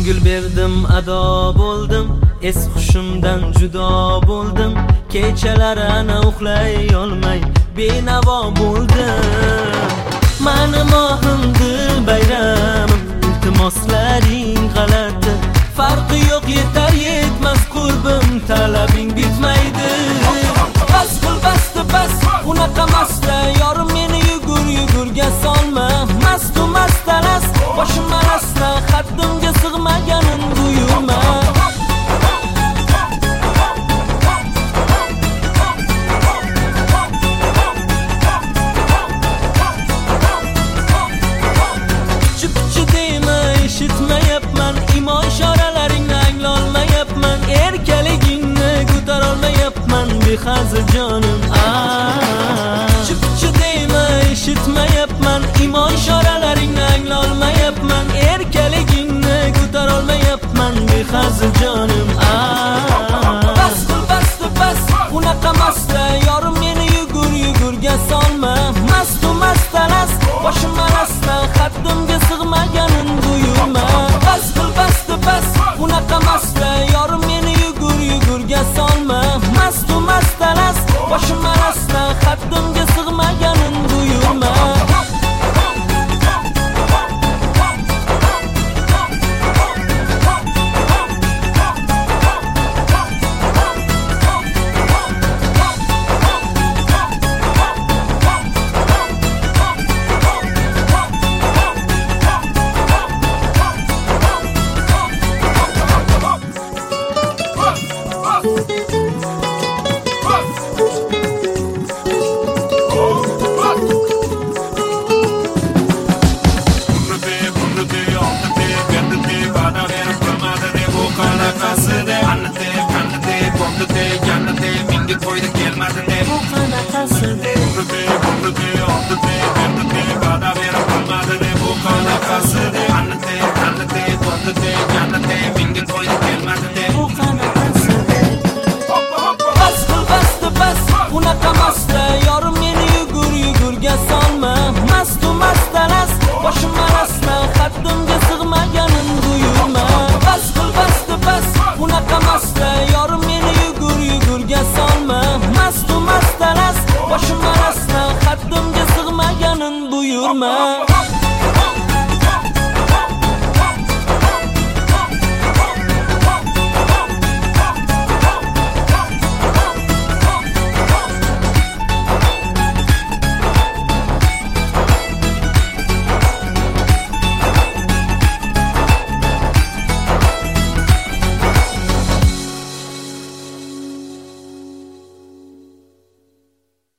Ko'ngil berdim, ado bo'ldim, es hushimdan judo bo'ldim. Kechalar ana uxlay olmay benavo bo'ldim. Mani mohim dil bayramim, iltimoslaring g'alati. Farqi yo'q, yetar yetmas qurbim, talabing bitmaydi. Bas qil, basti bas, unaqa masla yorim, meni yugurga solma. Mastu mastalas, boshim alasla, haddimga sig'maganin buyurma. Pichi deyma, eshitmayapman, imo ishoralaringni anglolmayapman. Erkaligingni ko'tarolmayapman, behazil jonim. Pichi deyma, eshitmayapman, imo ishoralaringni anglolmayapman. Erkaligingni ko'tarolmayapman, behazil jonim. Bas qil, basti bas, unaqa masla yorim, meni yugurga solma. Mastu mastalas, boshim alasla, haddimga sig'maganin buyurma. Bas qil, basti bas, unaqa masla yorim, meni yugurga solma. Mastu mastalas, boshim alasla, haddimga sig'maganin buyurma. Unaqa masla yorim, meni yugurga solma. Mastu mastalas, boshim alasla, haddimga sig'maganin buyurma. Bas qil, basti bas, unaqa masla yorim, meni yugurga solma. Mastu mastalas, boshim alasla, haddimga sig'maganin buyurma.